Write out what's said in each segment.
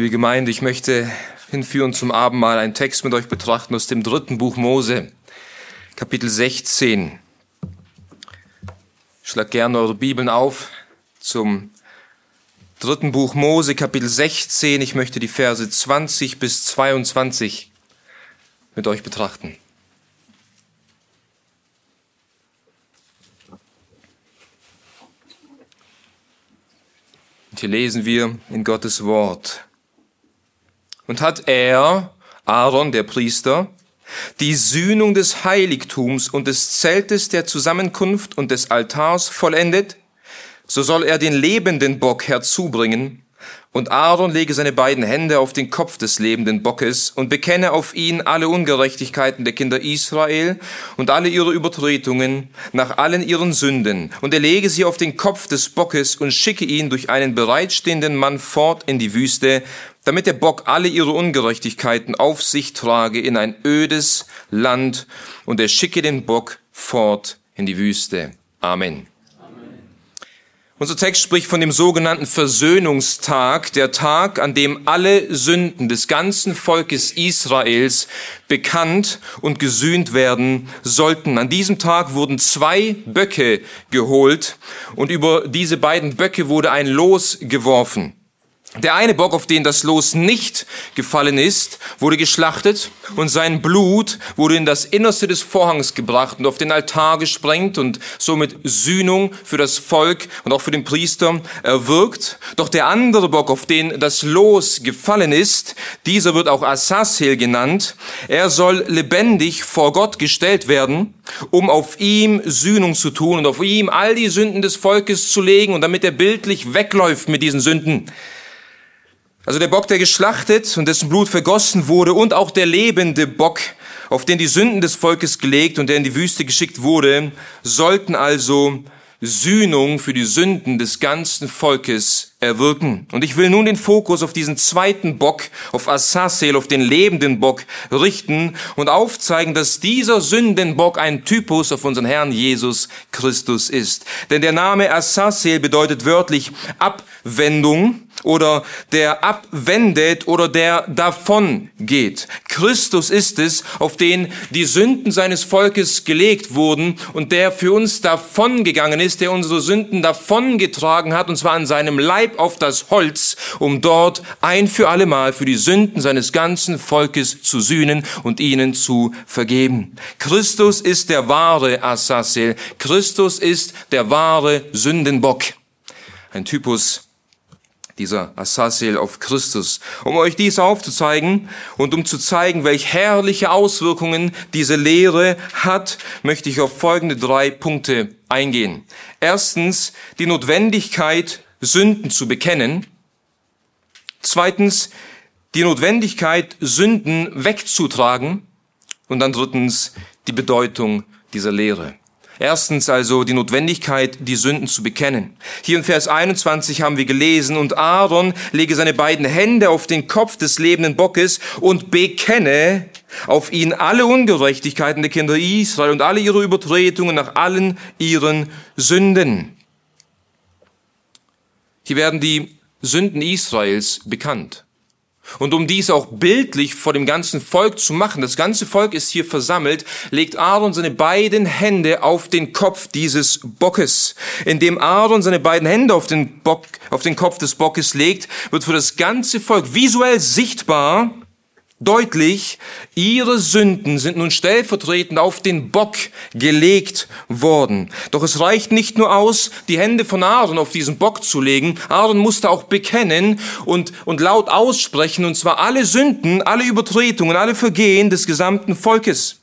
Liebe Gemeinde, ich möchte hinführen zum Abendmahl einen Text mit euch betrachten aus dem 3. Buch Mose, Kapitel 16. Schlagt gerne eure Bibeln auf zum 3. Buch Mose, Kapitel 16. Ich möchte die Verse 20 bis 22 mit euch betrachten. Und hier lesen wir in Gottes Wort. Und hat er, Aaron, der Priester, die Sühnung des Heiligtums und des Zeltes der Zusammenkunft und des Altars vollendet, so soll er den lebenden Bock herzubringen, und Aaron lege seine beiden Hände auf den Kopf des lebenden Bockes und bekenne auf ihn alle Ungerechtigkeiten der Kinder Israel und alle ihre Übertretungen nach allen ihren Sünden. Und er lege sie auf den Kopf des Bockes und schicke ihn durch einen bereitstehenden Mann fort in die Wüste, damit der Bock alle ihre Ungerechtigkeiten auf sich trage in ein ödes Land. Und er schicke den Bock fort in die Wüste. Amen. Unser Text spricht von dem sogenannten Versöhnungstag, der Tag, an dem alle Sünden des ganzen Volkes Israels bekannt und gesühnt werden sollten. An diesem Tag wurden 2 Böcke geholt und über diese beiden Böcke wurde ein Los geworfen. Der eine Bock, auf den das Los nicht gefallen ist, wurde geschlachtet und sein Blut wurde in das Innerste des Vorhangs gebracht und auf den Altar gesprengt und somit Sühnung für das Volk und auch für den Priester erwirkt. Doch der andere Bock, auf den das Los gefallen ist, dieser wird auch Azazel genannt. Er soll lebendig vor Gott gestellt werden, um auf ihm Sühnung zu tun und auf ihm all die Sünden des Volkes zu legen und damit er bildlich wegläuft mit diesen Sünden. Also der Bock, der geschlachtet und dessen Blut vergossen wurde, und auch der lebende Bock, auf den die Sünden des Volkes gelegt und der in die Wüste geschickt wurde, sollten also Sühnung für die Sünden des ganzen Volkes erwirken. Und ich will nun den Fokus auf diesen zweiten Bock, auf Azazel, auf den lebenden Bock richten und aufzeigen, dass dieser Sündenbock ein Typus auf unseren Herrn Jesus Christus ist. Denn der Name Azazel bedeutet wörtlich Abwendung oder der abwendet oder der davon geht. Christus ist es, auf den die Sünden seines Volkes gelegt wurden und der für uns davon gegangen ist, der unsere Sünden davongetragen hat, und zwar an seinem Leib auf das Holz, um dort ein für allemal für die Sünden seines ganzen Volkes zu sühnen und ihnen zu vergeben. Christus ist der wahre Azazel. Christus ist der wahre Sündenbock. Ein Typus dieser Azazel auf Christus. Um euch dies aufzuzeigen und um zu zeigen, welche herrliche Auswirkungen diese Lehre hat, möchte ich auf folgende 3 Punkte eingehen. Erstens, die Notwendigkeit, Sünden zu bekennen. Zweitens, die Notwendigkeit, Sünden wegzutragen. Und dann drittens, die Bedeutung dieser Lehre. Erstens also die Notwendigkeit, die Sünden zu bekennen. Hier in Vers 21 haben wir gelesen: Und Aaron lege seine beiden Hände auf den Kopf des lebenden Bockes und bekenne auf ihn alle Ungerechtigkeiten der Kinder Israel und alle ihre Übertretungen nach allen ihren Sünden. Hier werden die Sünden Israels bekannt. Und um dies auch bildlich vor dem ganzen Volk zu machen, das ganze Volk ist hier versammelt, legt Aaron seine beiden Hände auf den Kopf dieses Bockes. Indem Aaron seine beiden Hände auf den Kopf des Bockes legt, wird für das ganze Volk visuell sichtbar, deutlich, ihre Sünden sind nun stellvertretend auf den Bock gelegt worden. Doch es reicht nicht nur aus, die Hände von Aaron auf diesen Bock zu legen. Aaron musste auch bekennen und laut aussprechen, und zwar alle Sünden, alle Übertretungen, alle Vergehen des gesamten Volkes.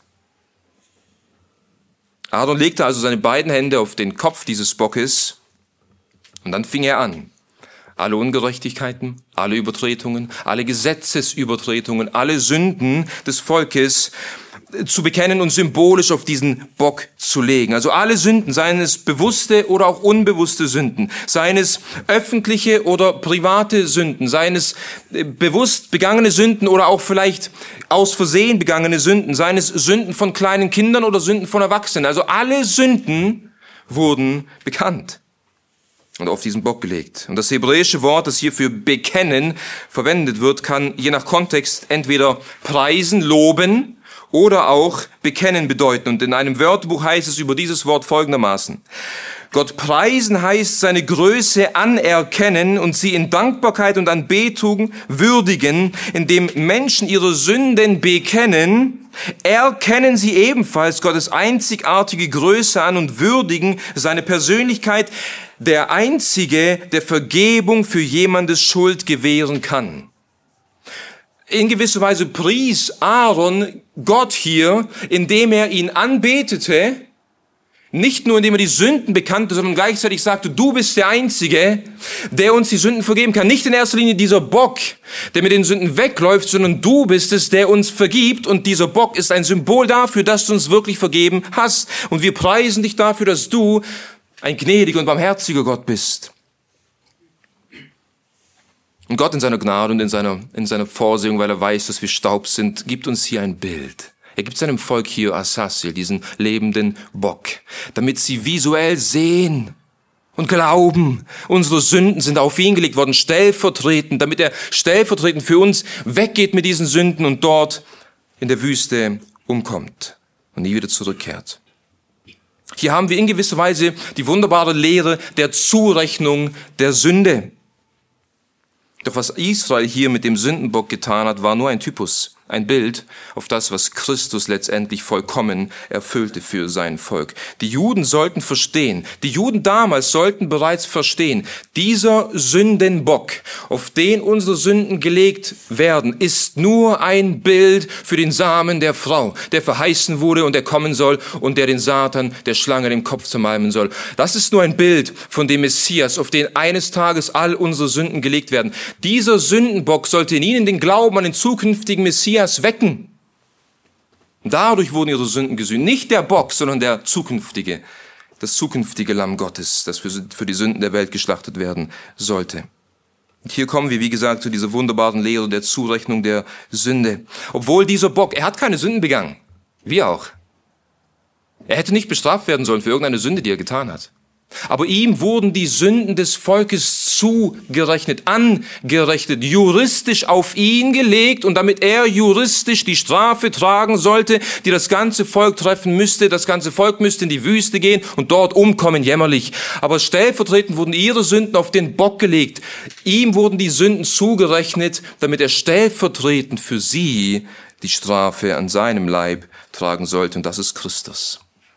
Aaron legte also seine beiden Hände auf den Kopf dieses Bockes und dann fing er an, alle Ungerechtigkeiten, alle Übertretungen, alle Gesetzesübertretungen, alle Sünden des Volkes zu bekennen und symbolisch auf diesen Bock zu legen. Also alle Sünden, seien es bewusste oder auch unbewusste Sünden, seien es öffentliche oder private Sünden, seien es bewusst begangene Sünden oder auch vielleicht aus Versehen begangene Sünden, seien es Sünden von kleinen Kindern oder Sünden von Erwachsenen. Also alle Sünden wurden bekannt. und auf diesen Bock gelegt. Und das hebräische Wort, das hier für bekennen verwendet wird, kann je nach Kontext entweder preisen, loben oder auch bekennen bedeuten. Und in einem Wörterbuch heißt es über dieses Wort folgendermaßen: Gott preisen heißt seine Größe anerkennen und sie in Dankbarkeit und Anbetung würdigen, indem Menschen ihre Sünden bekennen, erkennen sie ebenfalls Gottes einzigartige Größe an und würdigen seine Persönlichkeit, der Einzige, der Vergebung für jemandes Schuld gewähren kann. In gewisser Weise pries Aaron Gott hier, indem er ihn anbetete, nicht nur indem er die Sünden bekannte, sondern gleichzeitig sagte, du bist der Einzige, der uns die Sünden vergeben kann. Nicht in erster Linie dieser Bock, der mit den Sünden wegläuft, sondern du bist es, der uns vergibt. Und dieser Bock ist ein Symbol dafür, dass du uns wirklich vergeben hast. Und wir preisen dich dafür, dass du ein gnädiger und barmherziger Gott bist. Und Gott in seiner Gnade und in seiner Vorsehung, weil er weiß, dass wir Staub sind, gibt uns hier ein Bild. Er gibt seinem Volk hier Azazel, diesen lebenden Bock, damit sie visuell sehen und glauben, unsere Sünden sind auf ihn gelegt worden, stellvertretend, damit er stellvertretend für uns weggeht mit diesen Sünden und dort in der Wüste umkommt und nie wieder zurückkehrt. Hier haben wir in gewisser Weise die wunderbare Lehre der Zurechnung der Sünde. Doch was Israel hier mit dem Sündenbock getan hat, war nur ein Typus, ein Bild auf das, was Christus letztendlich vollkommen erfüllte für sein Volk. Die Juden sollten verstehen, die Juden damals sollten bereits verstehen, dieser Sündenbock, auf den unsere Sünden gelegt werden, ist nur ein Bild für den Samen der Frau, der verheißen wurde und der kommen soll und der den Satan, der Schlange, den Kopf zermalmen soll. Das ist nur ein Bild von dem Messias, auf den eines Tages all unsere Sünden gelegt werden. Dieser Sündenbock sollte in ihnen den Glauben an den zukünftigen Messias wecken. Und dadurch wurden ihre Sünden gesühnt. Nicht der Bock, sondern das zukünftige Lamm Gottes, das für die Sünden der Welt geschlachtet werden sollte. Und hier kommen wir, wie gesagt, zu dieser wunderbaren Lehre der Zurechnung der Sünde. Obwohl dieser Bock, er hat keine Sünden begangen. Wir auch. Er hätte nicht bestraft werden sollen für irgendeine Sünde, die er getan hat. Aber ihm wurden die Sünden des Volkes zugerechnet, angerechnet, juristisch auf ihn gelegt und damit er juristisch die Strafe tragen sollte, die das ganze Volk treffen müsste. Das ganze Volk müsste in die Wüste gehen und dort umkommen, jämmerlich. Aber stellvertretend wurden ihre Sünden auf den Bock gelegt. Ihm wurden die Sünden zugerechnet, damit er stellvertretend für sie die Strafe an seinem Leib tragen sollte. Und das ist Christus.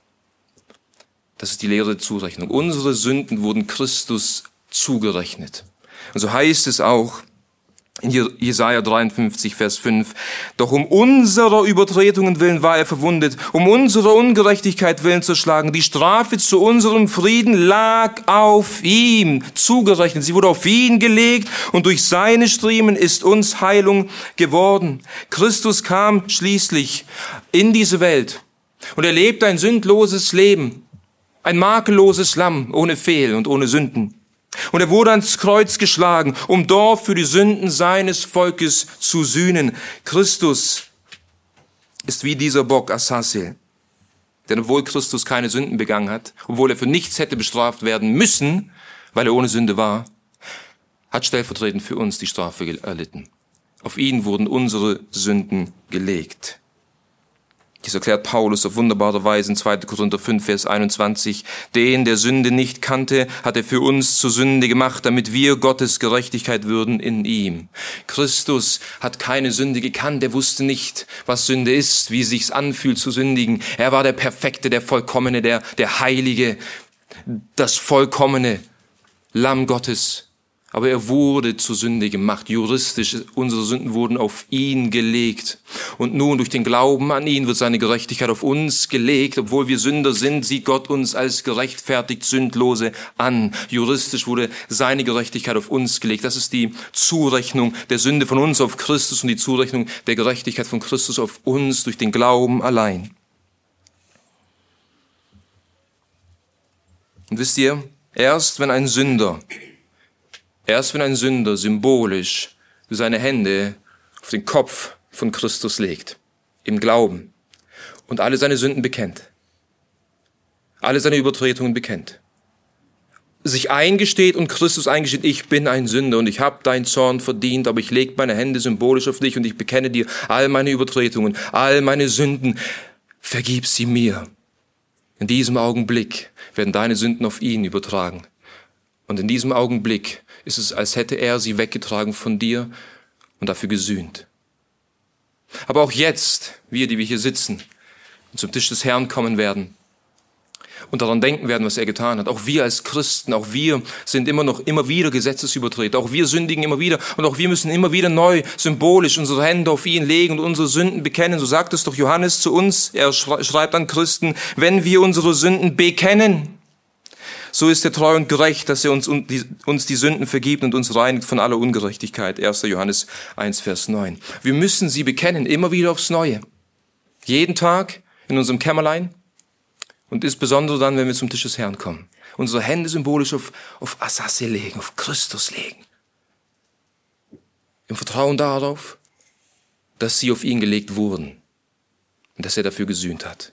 Das ist die Lehre der Zurechnung. Unsere Sünden wurden Christus zugerechnet. Und so heißt es auch in Jesaja 53, Vers 5, doch um unserer Übertretungen willen war er verwundet, um unserer Ungerechtigkeit willen zerschlagen. Die Strafe zu unserem Frieden lag auf ihm, zugerechnet. Sie wurde auf ihn gelegt und durch seine Striemen ist uns Heilung geworden. Christus kam schließlich in diese Welt und er lebte ein sündloses Leben. Ein makelloses Lamm, ohne Fehl und ohne Sünden. Und er wurde ans Kreuz geschlagen, um dort für die Sünden seines Volkes zu sühnen. Christus ist wie dieser Bock Azazel. Denn obwohl Christus keine Sünden begangen hat, obwohl er für nichts hätte bestraft werden müssen, weil er ohne Sünde war, hat stellvertretend für uns die Strafe erlitten. Auf ihn wurden unsere Sünden gelegt. Dies erklärt Paulus auf wunderbare Weise in 2. Korinther 5, Vers 21. Den, der Sünde nicht kannte, hat er für uns zur Sünde gemacht, damit wir Gottes Gerechtigkeit würden in ihm. Christus hat keine Sünde gekannt. Er wusste nicht, was Sünde ist, wie es sich anfühlt zu sündigen. Er war der Perfekte, der Vollkommene, der Heilige, das vollkommene Lamm Gottes. Aber er wurde zur Sünde gemacht, juristisch. Unsere Sünden wurden auf ihn gelegt. Und nun durch den Glauben an ihn wird seine Gerechtigkeit auf uns gelegt. Obwohl wir Sünder sind, sieht Gott uns als gerechtfertigt Sündlose an. Juristisch wurde seine Gerechtigkeit auf uns gelegt. Das ist die Zurechnung der Sünde von uns auf Christus und die Zurechnung der Gerechtigkeit von Christus auf uns durch den Glauben allein. Und wisst ihr, erst wenn ein Sünder symbolisch seine Hände auf den Kopf von Christus legt, im Glauben, und alle seine Sünden bekennt, alle seine Übertretungen bekennt, sich eingesteht und Christus eingesteht, ich bin ein Sünder und ich habe deinen Zorn verdient, aber ich lege meine Hände symbolisch auf dich und ich bekenne dir all meine Übertretungen, all meine Sünden, vergib sie mir. In diesem Augenblick werden deine Sünden auf ihn übertragen. Und in diesem Augenblick ist es, als hätte er sie weggetragen von dir und dafür gesühnt. Aber auch jetzt, wir, die wir hier sitzen und zum Tisch des Herrn kommen werden und daran denken werden, was er getan hat. Auch wir als Christen, auch wir sind immer wieder Gesetzesübertreter. Auch wir sündigen immer wieder und auch wir müssen immer wieder neu symbolisch unsere Hände auf ihn legen und unsere Sünden bekennen. So sagt es doch Johannes zu uns. Er schreibt an Christen, wenn wir unsere Sünden bekennen, so ist er treu und gerecht, dass er uns die Sünden vergibt und uns reinigt von aller Ungerechtigkeit. 1. Johannes 1, Vers 9. Wir müssen sie bekennen, immer wieder aufs Neue. Jeden Tag in unserem Kämmerlein und insbesondere dann, wenn wir zum Tisch des Herrn kommen. Unsere Hände symbolisch auf Asasse legen, auf Christus legen. Im Vertrauen darauf, dass sie auf ihn gelegt wurden und dass er dafür gesühnt hat.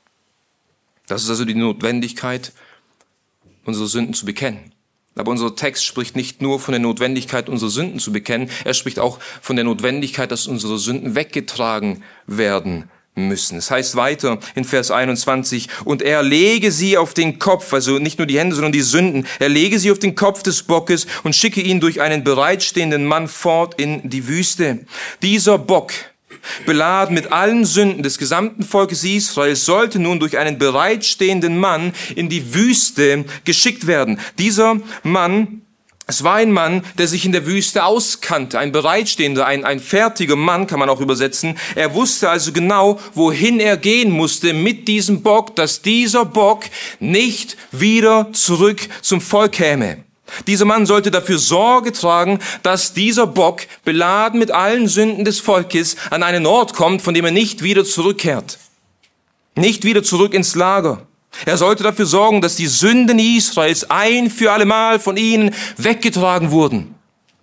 Das ist also die Notwendigkeit, unsere Sünden zu bekennen. Aber unser Text spricht nicht nur von der Notwendigkeit, unsere Sünden zu bekennen, er spricht auch von der Notwendigkeit, dass unsere Sünden weggetragen werden müssen. Es heißt weiter in Vers 21, und er lege sie auf den Kopf, also nicht nur die Hände, sondern die Sünden, er lege sie auf den Kopf des Bockes und schicke ihn durch einen bereitstehenden Mann fort in die Wüste. Dieser Bock, beladen mit allen Sünden des gesamten Volkes Israels, sollte nun durch einen bereitstehenden Mann in die Wüste geschickt werden. Dieser Mann, es war ein Mann, der sich in der Wüste auskannte, ein bereitstehender, ein fertiger Mann, kann man auch übersetzen. Er wusste also genau, wohin er gehen musste mit diesem Bock, dass dieser Bock nicht wieder zurück zum Volk käme. Dieser Mann sollte dafür Sorge tragen, dass dieser Bock, beladen mit allen Sünden des Volkes, an einen Ort kommt, von dem er nicht wieder zurückkehrt. Nicht wieder zurück ins Lager. Er sollte dafür sorgen, dass die Sünden Israels ein für allemal von ihnen weggetragen wurden.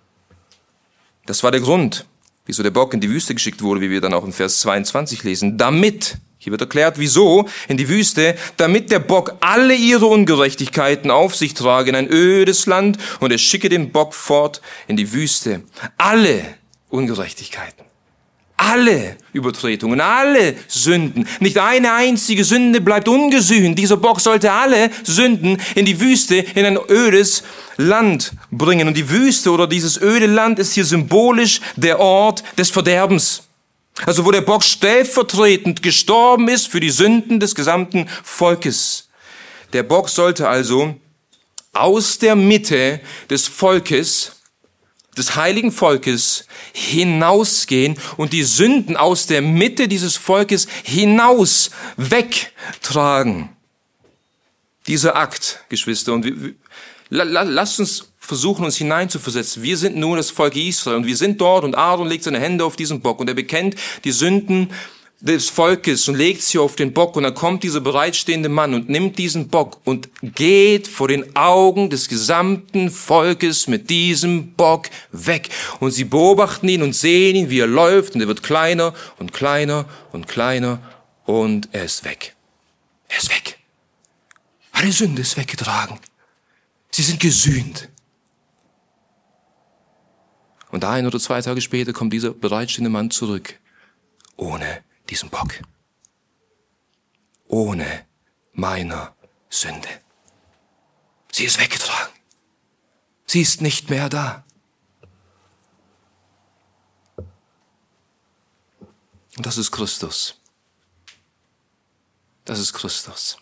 Das war der Grund, wieso der Bock in die Wüste geschickt wurde, wie wir dann auch in Vers 22 lesen. Hier wird erklärt, wieso in die Wüste, damit der Bock alle ihre Ungerechtigkeiten auf sich trage in ein ödes Land und er schicke den Bock fort in die Wüste. Alle Ungerechtigkeiten, alle Übertretungen, alle Sünden, nicht eine einzige Sünde bleibt ungesühnt. Dieser Bock sollte alle Sünden in die Wüste, in ein ödes Land bringen. Und die Wüste oder dieses öde Land ist hier symbolisch der Ort des Verderbens. Also wo der Bock stellvertretend gestorben ist für die Sünden des gesamten Volkes. Der Bock sollte also aus der Mitte des Volkes, des heiligen Volkes, hinausgehen und die Sünden aus der Mitte dieses Volkes hinaus wegtragen. Dieser Akt, Geschwister, und lasst uns versuchen, uns hineinzuversetzen. Wir sind nun das Volk Israel und wir sind dort und Aaron legt seine Hände auf diesen Bock und er bekennt die Sünden des Volkes und legt sie auf den Bock und dann kommt dieser bereitstehende Mann und nimmt diesen Bock und geht vor den Augen des gesamten Volkes mit diesem Bock weg. Und sie beobachten ihn und sehen ihn, wie er läuft und er wird kleiner und kleiner und kleiner und er ist weg. Er ist weg. Alle Sünde ist weggetragen. Sie sind gesühnt. Und 1 oder 2 Tage später kommt dieser bereitstehende Mann zurück. Ohne diesen Bock. Ohne meiner Sünde. Sie ist weggetragen. Sie ist nicht mehr da. Und das ist Christus. Das ist Christus.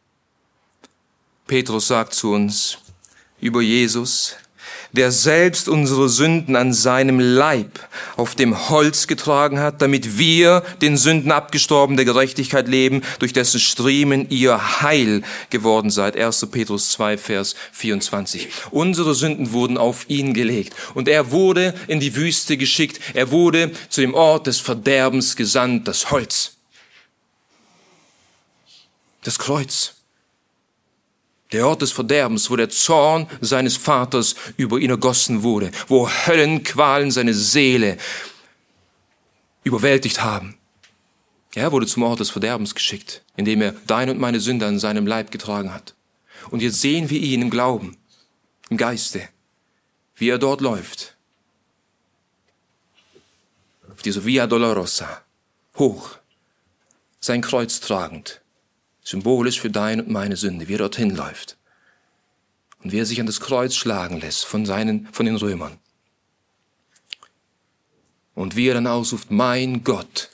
Petrus sagt zu uns über Jesus, der selbst unsere Sünden an seinem Leib auf dem Holz getragen hat, damit wir, den Sünden abgestorben, der Gerechtigkeit leben, durch dessen Striemen ihr heil geworden seid. 1. Petrus 2, Vers 24. Unsere Sünden wurden auf ihn gelegt und er wurde in die Wüste geschickt. Er wurde zu dem Ort des Verderbens gesandt, das Holz, das Kreuz. Der Ort des Verderbens, wo der Zorn seines Vaters über ihn ergossen wurde, wo Höllenqualen seine Seele überwältigt haben. Er wurde zum Ort des Verderbens geschickt, indem er deine und meine Sünde an seinem Leib getragen hat. Und jetzt sehen wir ihn im Glauben. im Geiste, wie er dort läuft. Auf dieser Via Dolorosa, hoch, sein Kreuz tragend, symbolisch für deine und meine Sünde, wie er dorthin läuft. Und wie er sich an das Kreuz schlagen lässt von den Römern. Und wie er dann ausruft, mein Gott,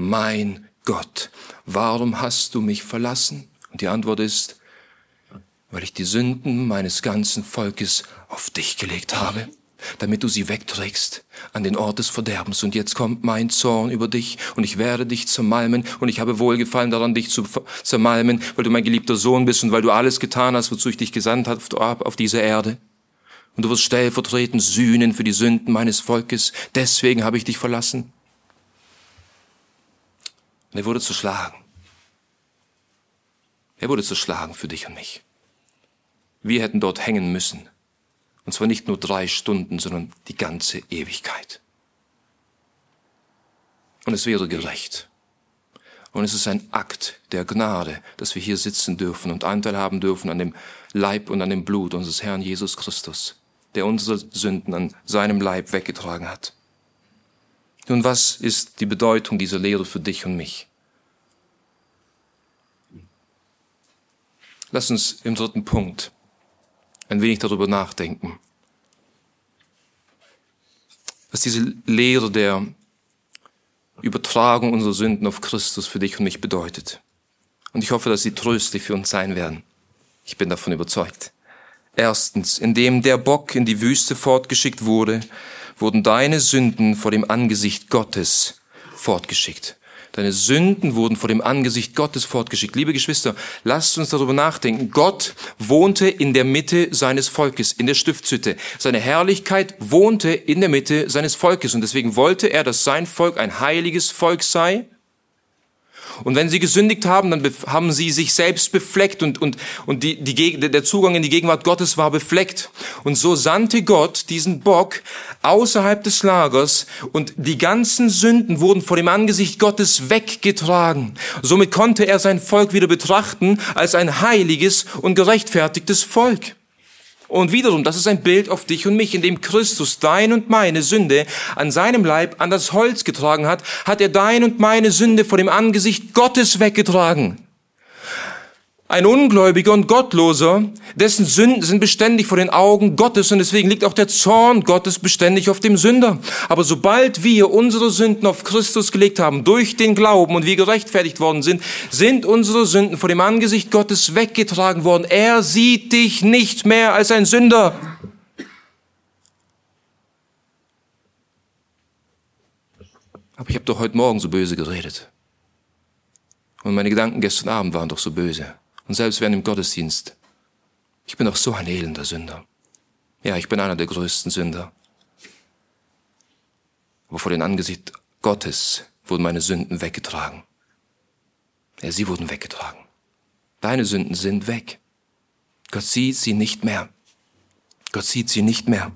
warum hast du mich verlassen? Und die Antwort ist, weil ich die Sünden meines ganzen Volkes auf dich gelegt habe, damit du sie wegträgst an den Ort des Verderbens. Und jetzt kommt mein Zorn über dich und ich werde dich zermalmen und ich habe Wohlgefallen daran, dich zu zermalmen, weil du mein geliebter Sohn bist und weil du alles getan hast, wozu ich dich gesandt habe auf diese Erde. Und du wirst stellvertretend sühnen für die Sünden meines Volkes. Deswegen habe ich dich verlassen. Und er wurde zerschlagen. Er wurde zerschlagen für dich und mich. Wir hätten dort hängen müssen. Und zwar nicht nur 3 Stunden, sondern die ganze Ewigkeit. Und es wäre gerecht. Und es ist ein Akt der Gnade, dass wir hier sitzen dürfen und Anteil haben dürfen an dem Leib und an dem Blut unseres Herrn Jesus Christus, der unsere Sünden an seinem Leib weggetragen hat. Nun, was ist die Bedeutung dieser Lehre für dich und mich? Lass uns im 3. Punkt ein wenig darüber nachdenken, was diese Lehre der Übertragung unserer Sünden auf Christus für dich und mich bedeutet. Und ich hoffe, dass sie tröstlich für uns sein werden. Ich bin davon überzeugt. Erstens, indem der Bock in die Wüste fortgeschickt wurde, wurden deine Sünden vor dem Angesicht Gottes fortgeschickt. Deine Sünden wurden vor dem Angesicht Gottes fortgeschickt. Liebe Geschwister, lasst uns darüber nachdenken. Gott wohnte in der Mitte seines Volkes, in der Stiftshütte. Seine Herrlichkeit wohnte in der Mitte seines Volkes. Und deswegen wollte er, dass sein Volk ein heiliges Volk sei. Und wenn sie gesündigt haben, dann haben sie sich selbst befleckt und der Zugang in die Gegenwart Gottes war befleckt. Und so sandte Gott diesen Bock außerhalb des Lagers und die ganzen Sünden wurden vor dem Angesicht Gottes weggetragen. Somit konnte er sein Volk wieder betrachten als ein heiliges und gerechtfertigtes Volk. Und wiederum, das ist ein Bild auf dich und mich, in dem Christus dein und meine Sünde an seinem Leib an das Holz getragen hat, hat er dein und meine Sünde vor dem Angesicht Gottes weggetragen. Ein Ungläubiger und Gottloser, dessen Sünden sind beständig vor den Augen Gottes und deswegen liegt auch der Zorn Gottes beständig auf dem Sünder. Aber sobald wir unsere Sünden auf Christus gelegt haben, durch den Glauben und wir gerechtfertigt worden sind, sind unsere Sünden vor dem Angesicht Gottes weggetragen worden. Er sieht dich nicht mehr als ein Sünder. Aber ich habe doch heute Morgen so böse geredet. Und meine Gedanken gestern Abend waren doch so böse. Und selbst während im Gottesdienst. Ich bin doch so ein elender Sünder. Ja, ich bin einer der größten Sünder. Aber vor dem Angesicht Gottes wurden meine Sünden weggetragen. Ja, sie wurden weggetragen. Deine Sünden sind weg. Gott sieht sie nicht mehr. Gott sieht sie nicht mehr.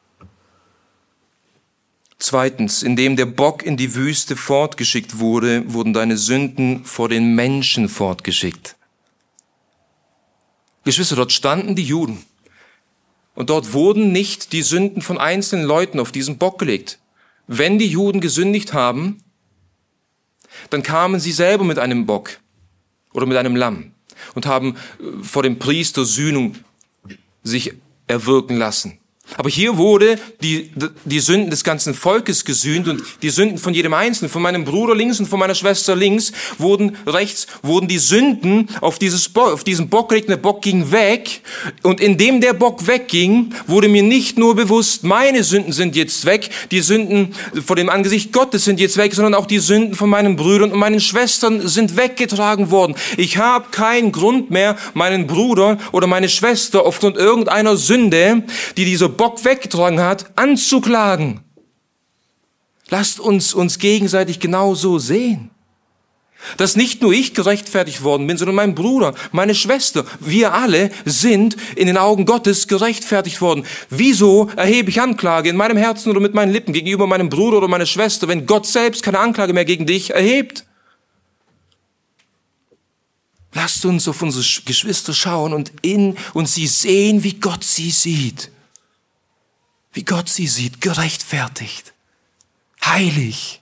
Zweitens, indem der Bock in die Wüste fortgeschickt wurde, wurden deine Sünden vor den Menschen fortgeschickt. Geschwister, dort standen die Juden. Und dort wurden nicht die Sünden von einzelnen Leuten auf diesen Bock gelegt. Wenn die Juden gesündigt haben, dann kamen sie selber mit einem Bock oder mit einem Lamm und haben vor dem Priester Sühnung sich erwirken lassen. Aber hier wurde die Sünden des ganzen Volkes gesühnt und die Sünden von jedem Einzelnen, von meinem Bruder links und von meiner Schwester links, wurden die Sünden auf diesen Bock gelegt und der Bock ging weg. Und indem der Bock wegging, wurde mir nicht nur bewusst, meine Sünden sind jetzt weg, die Sünden vor dem Angesicht Gottes sind jetzt weg, sondern auch die Sünden von meinen Brüdern und meinen Schwestern sind weggetragen worden. Ich habe keinen Grund mehr, meinen Bruder oder meine Schwester aufgrund irgendeiner Sünde, die dieser Bock weggetragen hat, anzuklagen. Lasst uns gegenseitig genauso sehen. Dass nicht nur ich gerechtfertigt worden bin, sondern mein Bruder, meine Schwester, wir alle sind in den Augen Gottes gerechtfertigt worden. Wieso erhebe ich Anklage in meinem Herzen oder mit meinen Lippen gegenüber meinem Bruder oder meiner Schwester, wenn Gott selbst keine Anklage mehr gegen dich erhebt? Lasst uns auf unsere Geschwister schauen und sie sehen, wie Gott sie sieht. Wie Gott sie sieht, gerechtfertigt, heilig.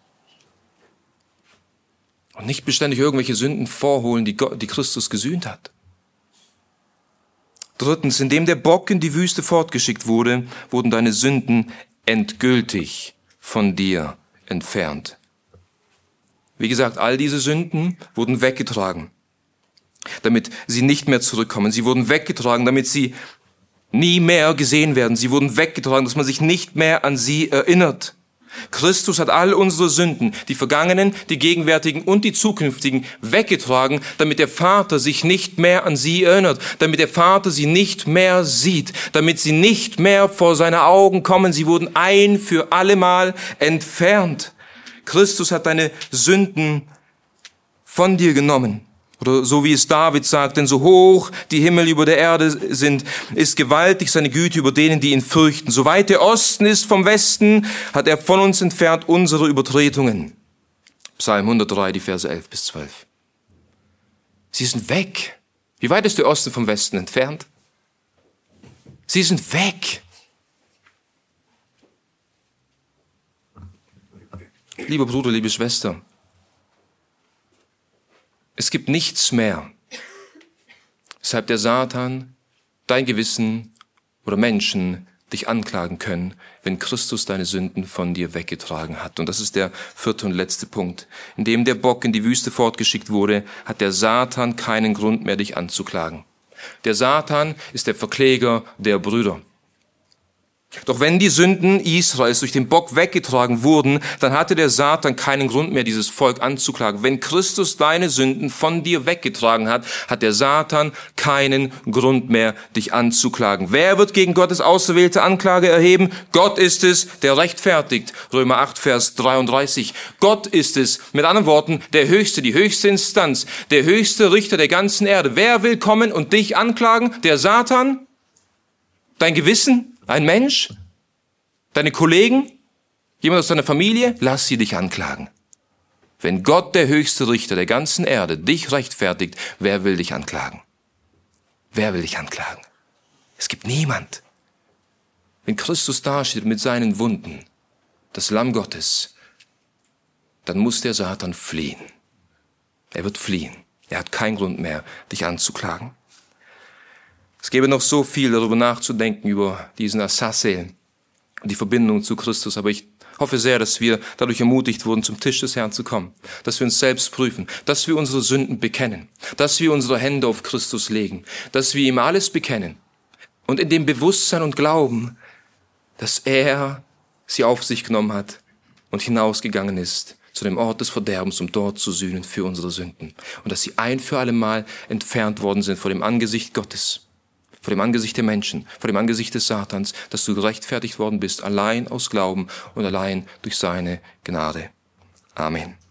Und nicht beständig irgendwelche Sünden vorholen, die Christus gesühnt hat. Drittens, indem der Bock in die Wüste fortgeschickt wurde, wurden deine Sünden endgültig von dir entfernt. Wie gesagt, all diese Sünden wurden weggetragen, damit sie nicht mehr zurückkommen. Sie wurden weggetragen, damit sie nie mehr gesehen werden. Sie wurden weggetragen, dass man sich nicht mehr an sie erinnert. Christus hat all unsere Sünden, die vergangenen, die gegenwärtigen und die zukünftigen, weggetragen, damit der Vater sich nicht mehr an sie erinnert, damit der Vater sie nicht mehr sieht, damit sie nicht mehr vor seine Augen kommen. Sie wurden ein für allemal entfernt. Christus hat deine Sünden von dir genommen. Oder so wie es David sagt, denn so hoch die Himmel über der Erde sind, ist gewaltig seine Güte über denen, die ihn fürchten. So weit der Osten ist vom Westen, hat er von uns entfernt unsere Übertretungen. Psalm 103, die Verse 11 bis 12. Sie sind weg. Wie weit ist der Osten vom Westen entfernt? Sie sind weg. Lieber Bruder, liebe Schwester, es gibt nichts mehr, weshalb der Satan, dein Gewissen oder Menschen dich anklagen können, wenn Christus deine Sünden von dir weggetragen hat. Und das ist der vierte und letzte Punkt. Indem der Bock in die Wüste fortgeschickt wurde, hat der Satan keinen Grund mehr, dich anzuklagen. Der Satan ist der Verkläger der Brüder. Doch wenn die Sünden Israels durch den Bock weggetragen wurden, dann hatte der Satan keinen Grund mehr, dieses Volk anzuklagen. Wenn Christus deine Sünden von dir weggetragen hat, hat der Satan keinen Grund mehr, dich anzuklagen. Wer wird gegen Gottes auserwählte Anklage erheben? Gott ist es, der rechtfertigt. Römer 8, Vers 33. Gott ist es, mit anderen Worten, der Höchste, die höchste Instanz, der höchste Richter der ganzen Erde. Wer will kommen und dich anklagen? Der Satan? Dein Gewissen? Ein Mensch? Deine Kollegen? Jemand aus deiner Familie? Lass sie dich anklagen. Wenn Gott, der höchste Richter der ganzen Erde, dich rechtfertigt, wer will dich anklagen? Wer will dich anklagen? Es gibt niemand. Wenn Christus dasteht mit seinen Wunden, das Lamm Gottes, dann muss der Satan fliehen. Er wird fliehen. Er hat keinen Grund mehr, dich anzuklagen. Es gäbe noch so viel darüber nachzudenken, über diesen Azazel und die Verbindung zu Christus. Aber ich hoffe sehr, dass wir dadurch ermutigt wurden, zum Tisch des Herrn zu kommen. Dass wir uns selbst prüfen, dass wir unsere Sünden bekennen, dass wir unsere Hände auf Christus legen, dass wir ihm alles bekennen. Und in dem Bewusstsein und Glauben, dass er sie auf sich genommen hat und hinausgegangen ist zu dem Ort des Verderbens, um dort zu sühnen für unsere Sünden. Und dass sie ein für alle Mal entfernt worden sind vor dem Angesicht Gottes. Vor dem Angesicht der Menschen, vor dem Angesicht des Satans, dass du gerechtfertigt worden bist, allein aus Glauben und allein durch seine Gnade. Amen.